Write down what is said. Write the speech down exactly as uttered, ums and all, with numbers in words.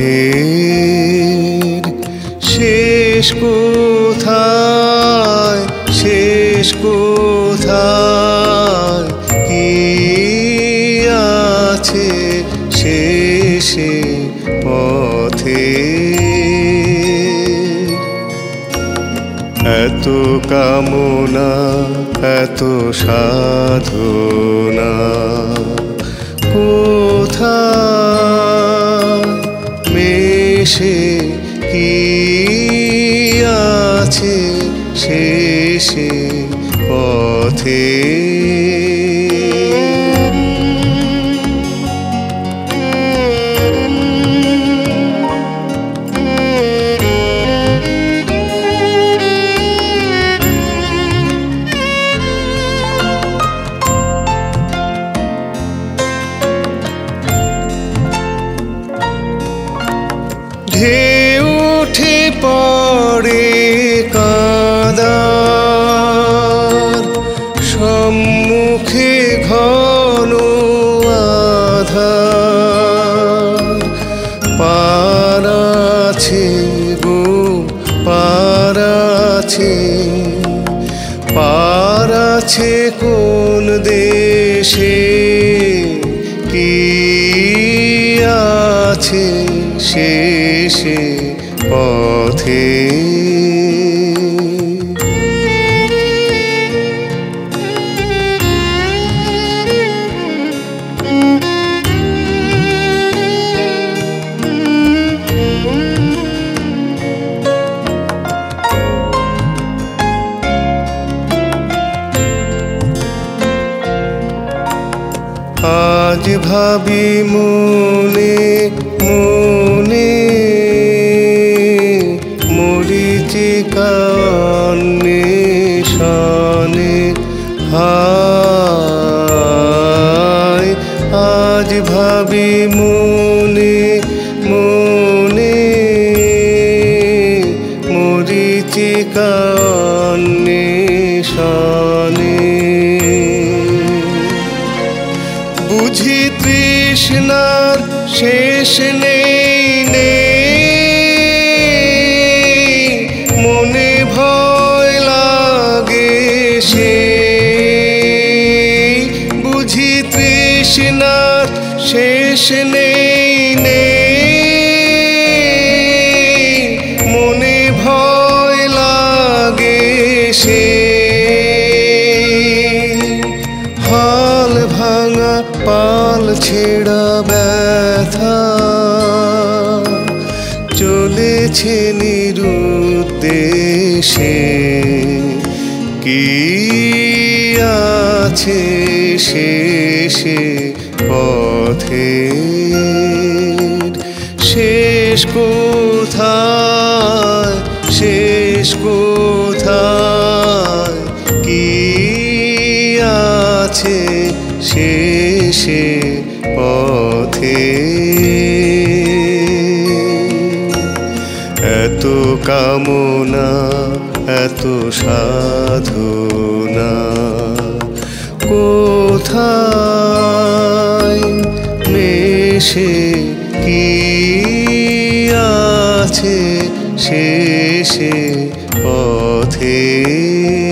পথের শেষ কোথায়, শেষ কোথায়, কি আছে শেষে পথে? এত কামনা এত সাধনা কোথায় মেশে, কি আছে শেষে পথে? ঢেউ উঠে পড়ে কাঁদার সম্মুখে ঘন আধার, পার আছে গো পার আছে, পার আছে কোন দেশে, কি আছে শেষে পথে? আজ ভাবি মনে মনে মরিচিকা অন্বেষণে, হায় আজ ভাবি মনে মনে মরিচিকা অন্বেষণে, বুঝি তৃষ্ণার শেষ নেই নেই, মনে ভয় লাগে সে, বুঝি তৃষ্ণার শেষ নেই নেই, মনে ভয় লাগে সে, হাল ভাঙা পাল ছেঁড়া ব্যথা চলেছে নিরুদ্দেশে, কি আছে শেষে পথে? শেষ কোথায়, শেষ কোথায়, কি আছে শেষে পথে? এত কামনা এত সাধনা কোথায় মেশে, কি আছে শেষে পথে?